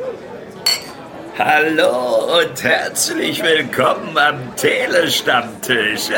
Hallo und herzlich willkommen am Telestammtisch.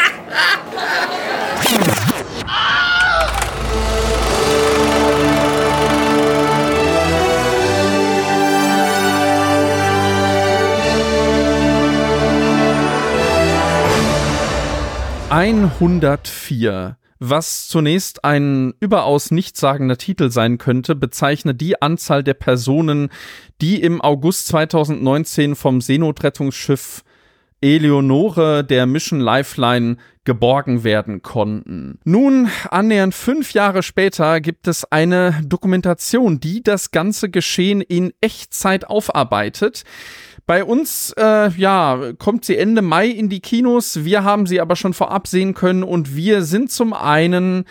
104. Was zunächst ein überaus nichtssagender Titel sein könnte, bezeichnet die Anzahl der Personen, die im August 2019 vom Seenotrettungsschiff Eleonore der Mission Lifeline geborgen werden konnten. Nun, annähernd 5 Jahre später, gibt es eine Dokumentation, die das ganze Geschehen in Echtzeit aufarbeitet. Bei uns, kommt sie Ende Mai in die Kinos. Wir haben sie aber schon vorab sehen können und wir sind zum einen,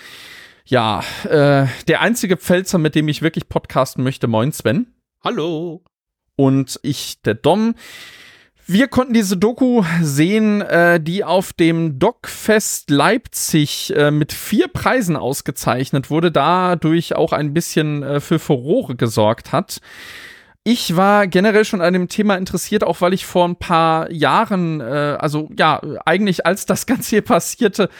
der einzige Pfälzer, mit dem ich wirklich podcasten möchte. Moin, Sven. Hallo. Und ich, der Dom. Wir konnten diese Doku sehen, die auf dem DocFest Leipzig mit 4 Preisen ausgezeichnet wurde, dadurch auch ein bisschen für Furore gesorgt hat. Ich war generell schon an dem Thema interessiert, auch weil ich vor ein paar Jahren, eigentlich als das Ganze hier passierte,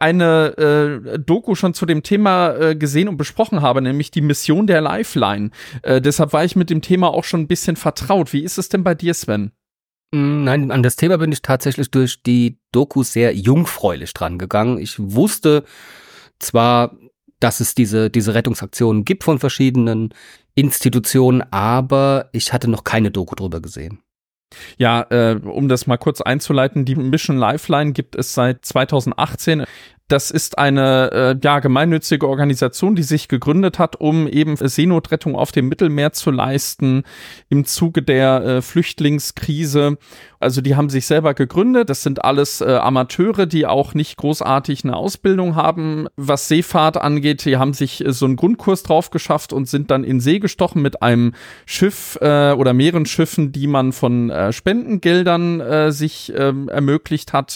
eine Doku schon zu dem Thema gesehen und besprochen habe, nämlich die Mission der Lifeline. Deshalb war ich mit dem Thema auch schon ein bisschen vertraut. Wie ist es denn bei dir, Sven? Nein, an das Thema bin ich tatsächlich durch die Doku sehr jungfräulich dran gegangen. Ich wusste zwar, dass es diese Rettungsaktionen gibt von verschiedenen Institutionen, aber ich hatte noch keine Doku drüber gesehen. Ja, um das mal kurz einzuleiten, die Mission Lifeline gibt es seit 2018. Das ist eine gemeinnützige Organisation, die sich gegründet hat, um eben Seenotrettung auf dem Mittelmeer zu leisten im Zuge der Flüchtlingskrise. Also die haben sich selber gegründet. Das sind alles Amateure, die auch nicht großartig eine Ausbildung haben, was Seefahrt angeht. Die haben sich so einen Grundkurs drauf geschafft und sind dann in See gestochen mit einem Schiff oder mehreren Schiffen, die man von Spendengeldern sich ermöglicht hat.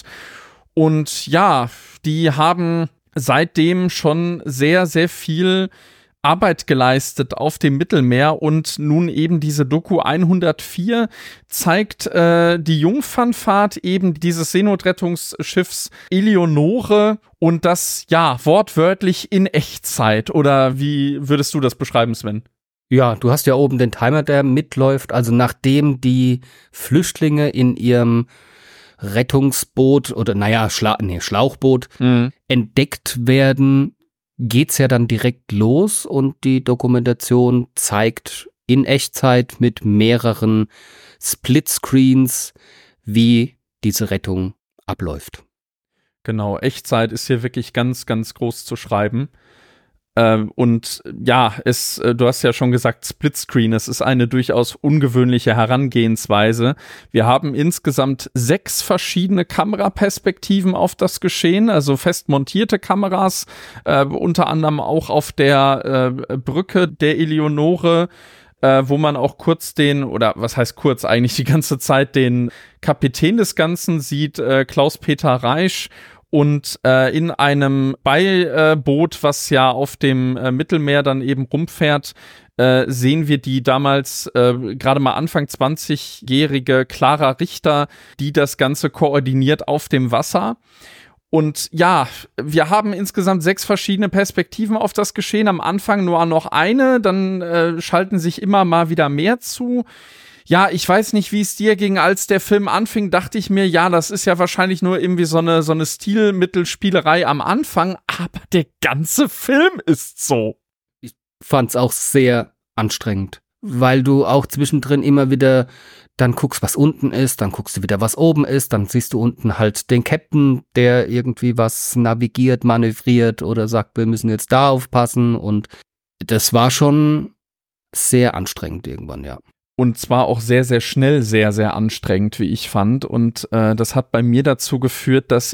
Und ja, die haben seitdem schon sehr, sehr viel Arbeit geleistet auf dem Mittelmeer und nun eben diese Doku 104 zeigt die Jungfernfahrt eben dieses Seenotrettungsschiffs Eleonore und das wortwörtlich in Echtzeit. Oder wie würdest du das beschreiben, Sven? Ja, du hast ja oben den Timer, der mitläuft. Also nachdem die Flüchtlinge in ihrem Rettungsboot oder Schlauchboot entdeckt werden, geht's ja dann direkt los und die Dokumentation zeigt in Echtzeit mit mehreren Splitscreens, wie diese Rettung abläuft. Genau, Echtzeit ist hier wirklich ganz, ganz groß zu schreiben. Und ja, du hast ja schon gesagt, Splitscreen, es ist eine durchaus ungewöhnliche Herangehensweise. Wir haben insgesamt 6 verschiedene Kameraperspektiven auf das Geschehen, also fest montierte Kameras, unter anderem auch auf der Brücke der Eleonore, wo man auch kurz die ganze Zeit den Kapitän des Ganzen sieht, Klaus-Peter Reisch. Und in einem Beiboot, was ja auf dem Mittelmeer dann eben rumfährt, sehen wir die damals gerade mal Anfang 20-jährige Clara Richter, die das Ganze koordiniert auf dem Wasser. Und ja, wir haben insgesamt 6 verschiedene Perspektiven auf das Geschehen. Am Anfang nur noch eine, dann schalten sich immer mal wieder mehr zu. Ja, ich weiß nicht, wie es dir ging, als der Film anfing, dachte ich mir, ja, das ist ja wahrscheinlich nur irgendwie so eine Stilmittelspielerei am Anfang, aber der ganze Film ist so. Ich fand's auch sehr anstrengend, weil du auch zwischendrin immer wieder dann guckst, was unten ist, dann guckst du wieder, was oben ist, dann siehst du unten halt den Captain, der irgendwie was navigiert, manövriert oder sagt, wir müssen jetzt da aufpassen und das war schon sehr anstrengend irgendwann, ja. Und zwar auch sehr, sehr schnell, sehr, sehr anstrengend, wie ich fand. Und das hat bei mir dazu geführt, dass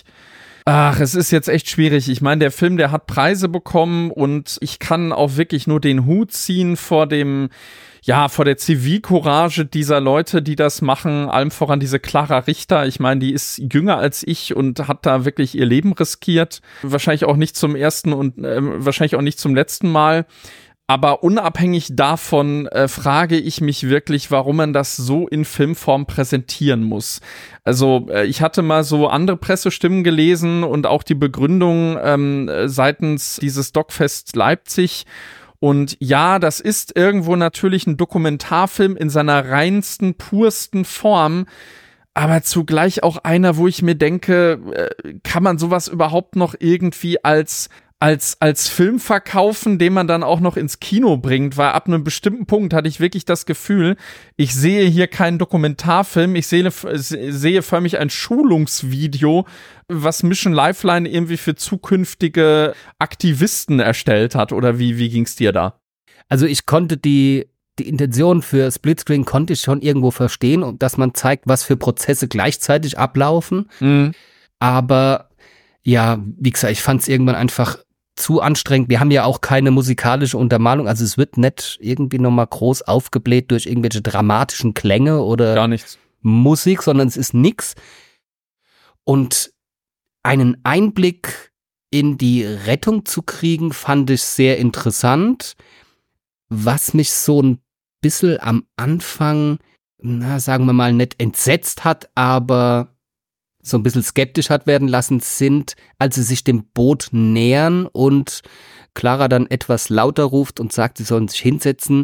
es ist jetzt echt schwierig. Ich meine, der Film, der hat Preise bekommen und ich kann auch wirklich nur den Hut ziehen vor der Zivilcourage dieser Leute, die das machen. Allem voran diese Clara Richter. Ich meine, die ist jünger als ich und hat da wirklich ihr Leben riskiert. Wahrscheinlich auch nicht zum ersten und wahrscheinlich auch nicht zum letzten Mal. Aber unabhängig davon frage ich mich wirklich, warum man das so in Filmform präsentieren muss. Also ich hatte mal so andere Pressestimmen gelesen und auch die Begründung seitens dieses Dogfest Leipzig. Und ja, das ist irgendwo natürlich ein Dokumentarfilm in seiner reinsten, pursten Form, aber zugleich auch einer, wo ich mir denke, kann man sowas überhaupt noch irgendwie als Film verkaufen, den man dann auch noch ins Kino bringt, weil ab einem bestimmten Punkt hatte ich wirklich das Gefühl, ich sehe hier keinen Dokumentarfilm, ich sehe förmlich ein Schulungsvideo, was Mission Lifeline irgendwie für zukünftige Aktivisten erstellt hat, oder wie ging's dir da? Also ich konnte die Intention für Splitscreen konnte ich schon irgendwo verstehen, und dass man zeigt, was für Prozesse gleichzeitig ablaufen, aber ja, wie gesagt, ich fand es irgendwann einfach zu anstrengend. Wir haben ja auch keine musikalische Untermalung, also es wird nicht irgendwie nochmal groß aufgebläht durch irgendwelche dramatischen Klänge oder gar nichts. Musik, sondern es ist nix. Und einen Einblick in die Rettung zu kriegen, fand ich sehr interessant. Was mich so ein bisschen am Anfang, sagen wir mal, nicht entsetzt hat, aber so ein bisschen skeptisch hat werden lassen, sind, als sie sich dem Boot nähern und Clara dann etwas lauter ruft und sagt, sie sollen sich hinsetzen,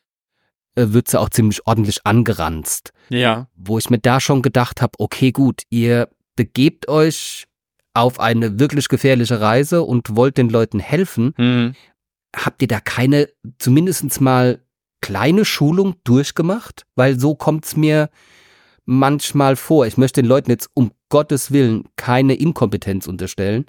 wird sie auch ziemlich ordentlich angeranzt. Ja. Wo ich mir da schon gedacht habe, okay, gut, ihr begebt euch auf eine wirklich gefährliche Reise und wollt den Leuten helfen. Habt ihr da keine, zumindest mal kleine Schulung durchgemacht? Weil so kommt's mir manchmal vor. Ich möchte den Leuten jetzt um Gottes Willen keine Inkompetenz unterstellen.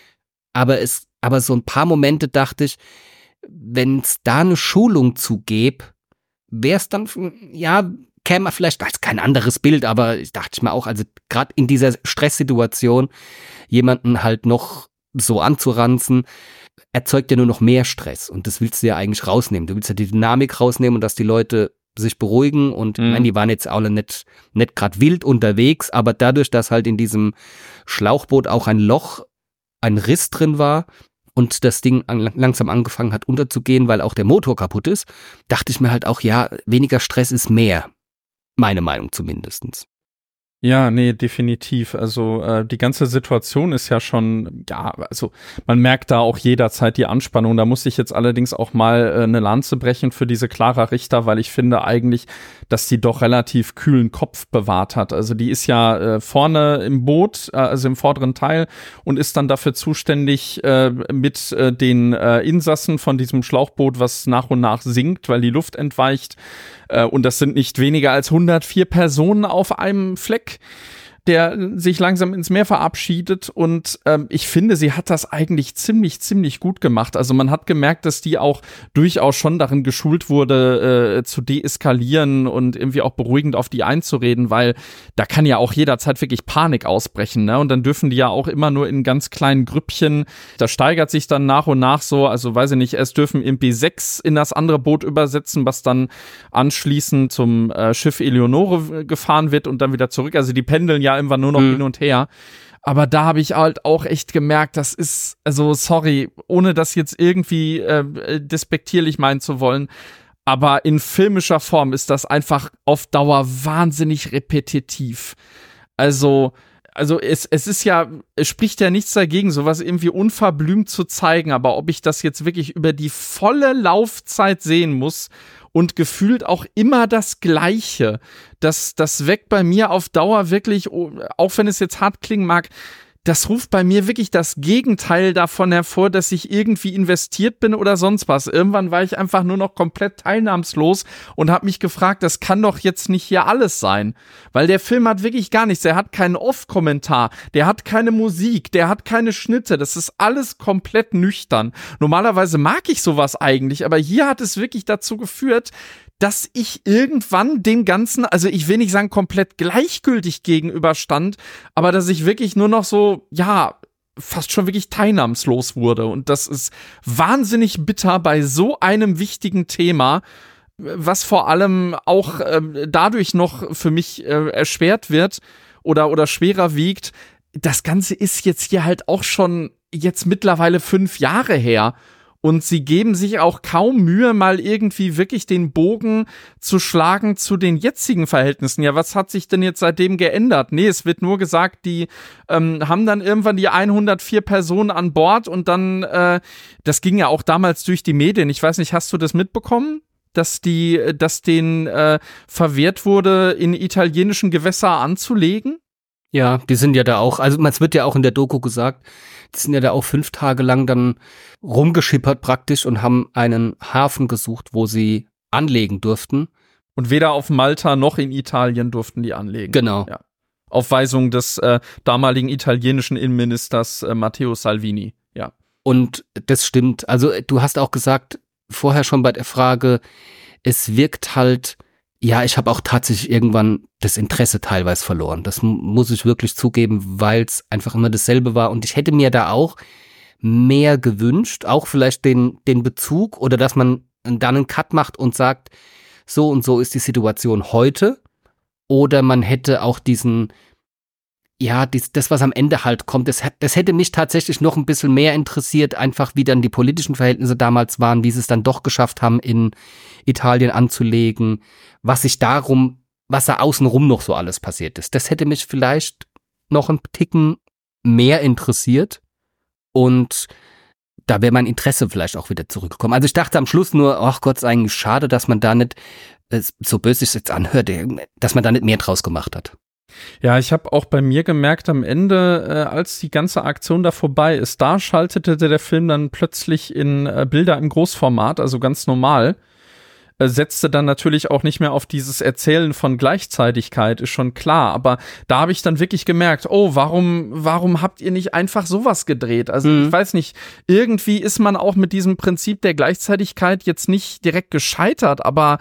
Aber so ein paar Momente dachte ich, wenn es da eine Schulung zu gäbe, wäre es dann, ja, käme man vielleicht als kein anderes Bild, aber ich dachte mir auch, also gerade in dieser Stresssituation jemanden halt noch so anzuranzen, erzeugt ja nur noch mehr Stress, und das willst du ja eigentlich rausnehmen. Du willst ja die Dynamik rausnehmen und dass die Leute sich beruhigen, und ich meine, die waren jetzt alle nicht gerade wild unterwegs, aber dadurch, dass halt in diesem Schlauchboot auch ein Loch, ein Riss drin war und das Ding langsam angefangen hat unterzugehen, weil auch der Motor kaputt ist, dachte ich mir halt auch, ja, weniger Stress ist mehr. Meine Meinung zumindest. Ja, nee, definitiv. Also die ganze Situation ist ja schon, ja, also man merkt da auch jederzeit die Anspannung. Da muss ich jetzt allerdings auch mal eine Lanze brechen für diese Clara Richter, weil ich finde eigentlich, dass die doch relativ kühlen Kopf bewahrt hat. Also die ist ja vorne im Boot, also im vorderen Teil, und ist dann dafür zuständig mit den Insassen von diesem Schlauchboot, was nach und nach sinkt, weil die Luft entweicht. Und das sind nicht weniger als 104 Personen auf einem Fleck, der sich langsam ins Meer verabschiedet, und ich finde, sie hat das eigentlich ziemlich gut gemacht. Also man hat gemerkt, dass die auch durchaus schon darin geschult wurde, zu deeskalieren und irgendwie auch beruhigend auf die einzureden, weil da kann ja auch jederzeit wirklich Panik ausbrechen, ne? Und dann dürfen die ja auch immer nur in ganz kleinen Grüppchen, das steigert sich dann nach und nach so, also weiß ich nicht, erst dürfen irgendwie 6 in das andere Boot übersetzen, was dann anschließend zum Schiff Eleonore gefahren wird und dann wieder zurück, also die pendeln ja irgendwann nur noch hin und her. Aber da habe ich halt auch echt gemerkt, das ist, also sorry, ohne das jetzt irgendwie despektierlich meinen zu wollen, aber in filmischer Form ist das einfach auf Dauer wahnsinnig repetitiv. Also es ist ja, es spricht ja nichts dagegen, sowas irgendwie unverblümt zu zeigen, aber ob ich das jetzt wirklich über die volle Laufzeit sehen muss und gefühlt auch immer das Gleiche, das weckt bei mir auf Dauer wirklich, auch wenn es jetzt hart klingen mag, das ruft bei mir wirklich das Gegenteil davon hervor, dass ich irgendwie investiert bin oder sonst was. Irgendwann war ich einfach nur noch komplett teilnahmslos und habe mich gefragt, das kann doch jetzt nicht hier alles sein. Weil der Film hat wirklich gar nichts. Der hat keinen Off-Kommentar, der hat keine Musik, der hat keine Schnitte. Das ist alles komplett nüchtern. Normalerweise mag ich sowas eigentlich, aber hier hat es wirklich dazu geführt, dass ich irgendwann dem Ganzen, also ich will nicht sagen komplett gleichgültig gegenüberstand, aber dass ich wirklich nur noch so, ja, fast schon wirklich teilnahmslos wurde. Und das ist wahnsinnig bitter bei so einem wichtigen Thema, was vor allem auch dadurch noch für mich erschwert wird oder schwerer wiegt. Das Ganze ist jetzt hier halt auch schon jetzt mittlerweile 5 Jahre her. Und sie geben sich auch kaum Mühe, mal irgendwie wirklich den Bogen zu schlagen zu den jetzigen Verhältnissen. Ja, was hat sich denn jetzt seitdem geändert? Nee, es wird nur gesagt, die haben dann irgendwann die 104 Personen an Bord und dann, das ging ja auch damals durch die Medien. Ich weiß nicht, hast du das mitbekommen? Dass denen verwehrt wurde, in italienischen Gewässer anzulegen? Ja, die sind ja da auch, also es wird ja auch in der Doku gesagt, die sind ja da auch 5 Tage lang dann rumgeschippert praktisch und haben einen Hafen gesucht, wo sie anlegen durften. Und weder auf Malta noch in Italien durften die anlegen. Genau. Ja. Auf Weisung des damaligen italienischen Innenministers Matteo Salvini, ja. Und das stimmt. Also du hast auch gesagt, vorher schon bei der Frage, es wirkt halt, ja, ich habe auch tatsächlich irgendwann das Interesse teilweise verloren. Das muss ich wirklich zugeben, weil es einfach immer dasselbe war. Und ich hätte mir da auch mehr gewünscht, auch vielleicht den Bezug oder dass man dann einen Cut macht und sagt, so und so ist die Situation heute. Oder man hätte auch diesen, ja, das, was am Ende halt kommt, das hätte mich tatsächlich noch ein bisschen mehr interessiert, einfach wie dann die politischen Verhältnisse damals waren, wie sie es dann doch geschafft haben, in Italien anzulegen, was da außenrum noch so alles passiert ist. Das hätte mich vielleicht noch einen Ticken mehr interessiert und da wäre mein Interesse vielleicht auch wieder zurückgekommen. Also ich dachte am Schluss nur, ach Gott, ist eigentlich schade, dass man da nicht, so böse ich es jetzt anhört, dass man da nicht mehr draus gemacht hat. Ja, ich habe auch bei mir gemerkt, am Ende, als die ganze Aktion da vorbei ist, da schaltete der Film dann plötzlich in Bilder im Großformat, also ganz normal. Setzte dann natürlich auch nicht mehr auf dieses Erzählen von Gleichzeitigkeit, ist schon klar. Aber da habe ich dann wirklich gemerkt, oh, warum habt ihr nicht einfach sowas gedreht? Also ich weiß nicht, irgendwie ist man auch mit diesem Prinzip der Gleichzeitigkeit jetzt nicht direkt gescheitert, aber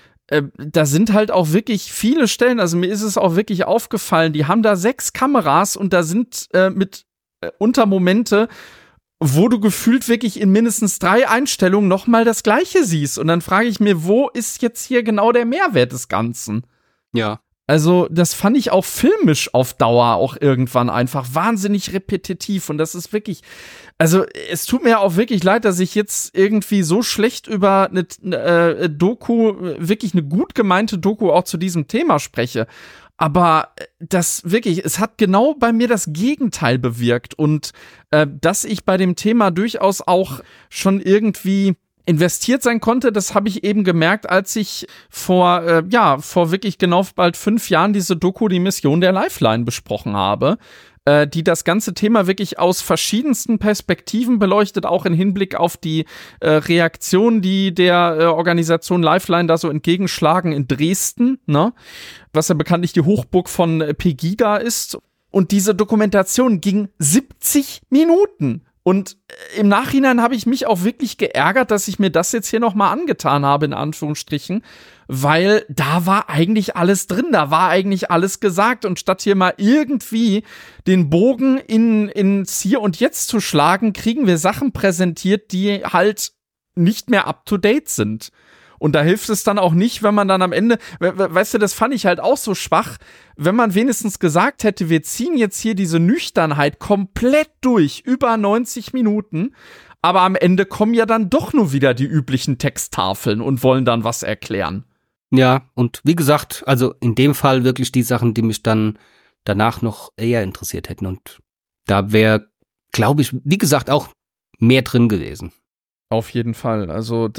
da sind halt auch wirklich viele Stellen, also mir ist es auch wirklich aufgefallen, die haben da 6 Kameras und da sind unter Momente, wo du gefühlt wirklich in mindestens 3 Einstellungen nochmal das Gleiche siehst. Und dann frage ich mir, wo ist jetzt hier genau der Mehrwert des Ganzen? Ja. Also das fand ich auch filmisch auf Dauer auch irgendwann einfach wahnsinnig repetitiv. Und das ist wirklich, also es tut mir auch wirklich leid, dass ich jetzt irgendwie so schlecht über eine Doku, wirklich eine gut gemeinte Doku auch zu diesem Thema spreche. Aber das wirklich, es hat genau bei mir das Gegenteil bewirkt und dass ich bei dem Thema durchaus auch schon irgendwie investiert sein konnte, das habe ich eben gemerkt, als ich vor wirklich genau bald 5 Jahren diese Doku Die Mission der Lifeline besprochen habe, die das ganze Thema wirklich aus verschiedensten Perspektiven beleuchtet, auch im Hinblick auf die Reaktion, die der Organisation Lifeline da so entgegenschlagen in Dresden, ne? Was ja bekanntlich die Hochburg von Pegida ist. Und diese Dokumentation ging 70 Minuten. Und im Nachhinein habe ich mich auch wirklich geärgert, dass ich mir das jetzt hier nochmal angetan habe, in Anführungsstrichen, weil da war eigentlich alles drin, da war eigentlich alles gesagt. Und statt hier mal irgendwie den Bogen ins Hier und Jetzt zu schlagen, kriegen wir Sachen präsentiert, die halt nicht mehr up-to-date sind. Und da hilft es dann auch nicht, wenn man dann am Ende, weißt du, das fand ich halt auch so schwach, wenn man wenigstens gesagt hätte, wir ziehen jetzt hier diese Nüchternheit komplett durch, über 90 Minuten, aber am Ende kommen ja dann doch nur wieder die üblichen Texttafeln und wollen dann was erklären. Ja, und wie gesagt, also in dem Fall wirklich die Sachen, die mich dann danach noch eher interessiert hätten. Und da wäre, glaube ich, wie gesagt, auch mehr drin gewesen. Auf jeden Fall. Also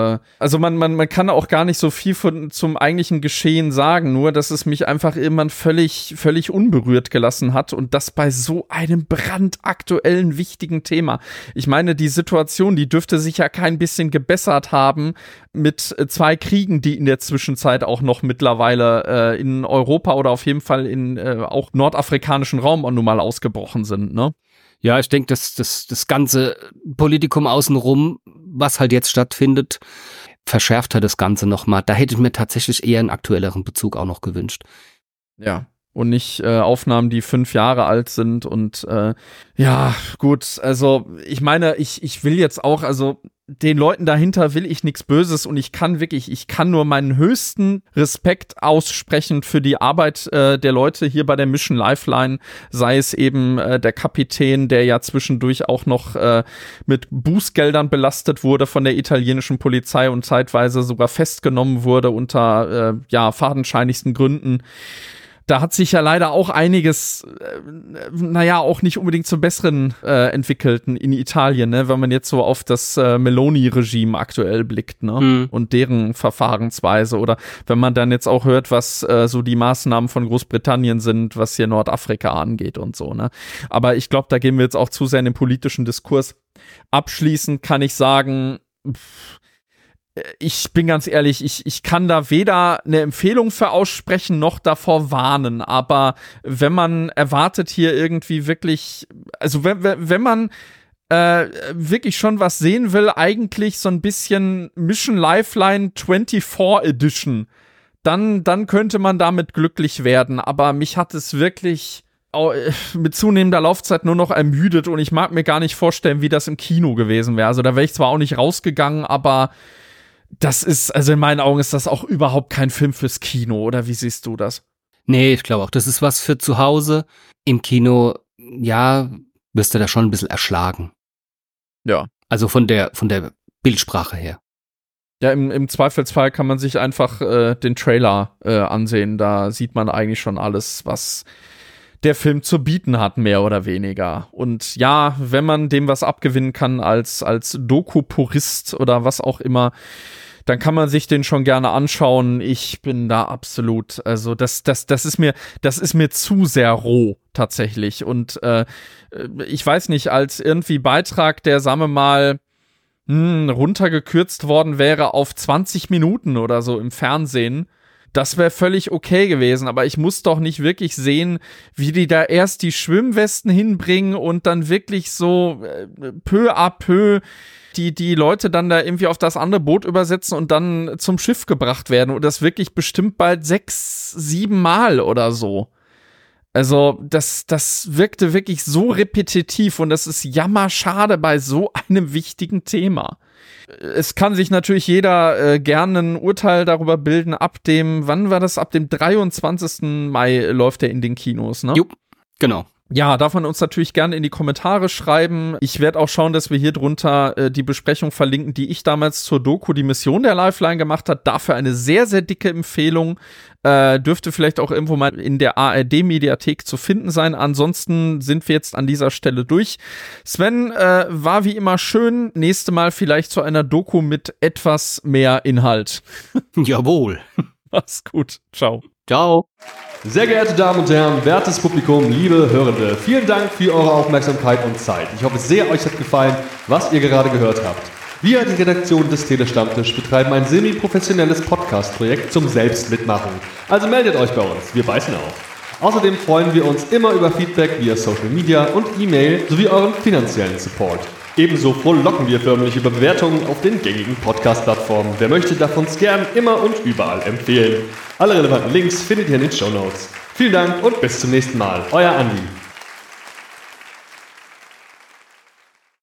man kann auch gar nicht so viel zum eigentlichen Geschehen sagen, nur dass es mich einfach irgendwann völlig unberührt gelassen hat und das bei so einem brandaktuellen, wichtigen Thema. Ich meine, die Situation, die dürfte sich ja kein bisschen gebessert haben mit 2 Kriegen, die in der Zwischenzeit auch noch mittlerweile in Europa oder auf jeden Fall in auch nordafrikanischen Raum auch nun mal ausgebrochen sind, ne? Ja, ich denke, das ganze Politikum außenrum, was halt jetzt stattfindet, verschärft halt das Ganze nochmal. Da hätte ich mir tatsächlich eher einen aktuelleren Bezug auch noch gewünscht. Ja, und nicht Aufnahmen, die 5 Jahre alt sind. Und ja, gut, also ich meine, ich will jetzt auch, also den Leuten dahinter will ich nichts Böses und ich kann nur meinen höchsten Respekt aussprechen für die Arbeit der Leute hier bei der Mission Lifeline, sei es eben der Kapitän, der ja zwischendurch auch noch mit Bußgeldern belastet wurde von der italienischen Polizei und zeitweise sogar festgenommen wurde unter fadenscheinigsten Gründen. Da hat sich ja leider auch einiges, auch nicht unbedingt zum Besseren entwickelt in Italien, ne? Wenn man jetzt so auf das Meloni-Regime aktuell blickt, ne? Und deren Verfahrensweise. Oder wenn man dann jetzt auch hört, was so die Maßnahmen von Großbritannien sind, was hier Nordafrika angeht und so, ne? Aber ich glaube, da gehen wir jetzt auch zu sehr in den politischen Diskurs. Abschließend kann ich sagen, ich bin ganz ehrlich, ich kann da weder eine Empfehlung für aussprechen, noch davor warnen, aber wenn man erwartet hier irgendwie wirklich, also wenn man wirklich schon was sehen will, eigentlich so ein bisschen Mission Lifeline 24 Edition, dann könnte man damit glücklich werden, aber mich hat es wirklich mit zunehmender Laufzeit nur noch ermüdet und ich mag mir gar nicht vorstellen, wie das im Kino gewesen wäre. Also da wäre ich zwar auch nicht rausgegangen, aber das ist, also in meinen Augen ist das auch überhaupt kein Film fürs Kino, oder wie siehst du das? Nee, ich glaube auch, das ist was für zu Hause. Im Kino, ja, wirst du da schon ein bisschen erschlagen. Ja. Also von der Bildsprache her. Ja, im Zweifelsfall kann man sich einfach den Trailer ansehen. Da sieht man eigentlich schon alles, was der Film zu bieten hat, mehr oder weniger. Und ja, wenn man dem was abgewinnen kann als Doku-Purist oder was auch immer, dann kann man sich den schon gerne anschauen. Ich bin da absolut, also das ist mir zu sehr roh tatsächlich. Und ich weiß nicht, als irgendwie Beitrag, der, sagen wir mal, runtergekürzt worden wäre auf 20 Minuten oder so im Fernsehen, das wäre völlig okay gewesen, aber ich muss doch nicht wirklich sehen, wie die da erst die Schwimmwesten hinbringen und dann wirklich so peu à peu die Leute dann da irgendwie auf das andere Boot übersetzen und dann zum Schiff gebracht werden und das wirklich bestimmt bald 6, 7 Mal oder so. Also das wirkte wirklich so repetitiv und das ist jammerschade bei so einem wichtigen Thema. Es kann sich natürlich jeder gerne ein Urteil darüber bilden, wann war das? Ab dem 23. Mai läuft er in den Kinos, ne? Jo, genau. Ja, darf man uns natürlich gerne in die Kommentare schreiben. Ich werde auch schauen, dass wir hier drunter die Besprechung verlinken, die ich damals zur Doku Die Mission der Lifeline gemacht habe. Dafür eine sehr, sehr dicke Empfehlung. Dürfte vielleicht auch irgendwo mal in der ARD-Mediathek zu finden sein. Ansonsten sind wir jetzt an dieser Stelle durch. Sven, war wie immer schön. Nächste Mal vielleicht zu einer Doku mit etwas mehr Inhalt. Jawohl. Mach's gut. Ciao. Ciao. Sehr geehrte Damen und Herren, wertes Publikum, liebe Hörende, vielen Dank für eure Aufmerksamkeit und Zeit. Ich hoffe sehr, euch hat gefallen, was ihr gerade gehört habt. Wir, die Redaktion des Telestammtisch, betreiben ein semi-professionelles Podcast-Projekt zum Selbstmitmachen. Also meldet euch bei uns, wir beißen auf. Außerdem freuen wir uns immer über Feedback via Social Media und E-Mail sowie euren finanziellen Support. Ebenso frohlocken wir förmlich über Bewertungen auf den gängigen Podcast-Plattformen. Wer möchte, darf uns gern immer und überall empfehlen. Alle relevanten Links findet ihr in den Shownotes. Vielen Dank und bis zum nächsten Mal. Euer Andi.